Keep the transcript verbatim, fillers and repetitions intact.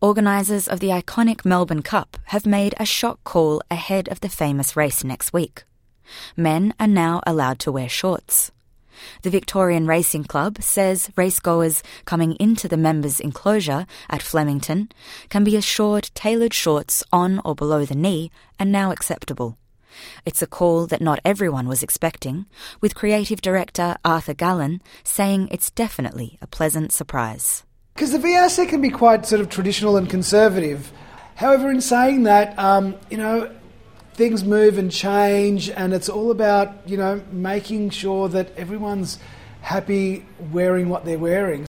Organisers of the iconic Melbourne Cup have made a shock call ahead of the famous race next week. Men are now allowed to wear shorts. The Victorian Racing Club says racegoers coming into the members' enclosure at Flemington can be assured tailored shorts on or below the knee are now acceptable. It's a call that not everyone was expecting, with creative director Arthur Gallen saying it's definitely a pleasant surprise. Because the V R C can be quite sort of traditional and conservative. However, in saying that, um, you know, things move and change, and it's all about, you know, making sure that everyone's happy wearing what they're wearing.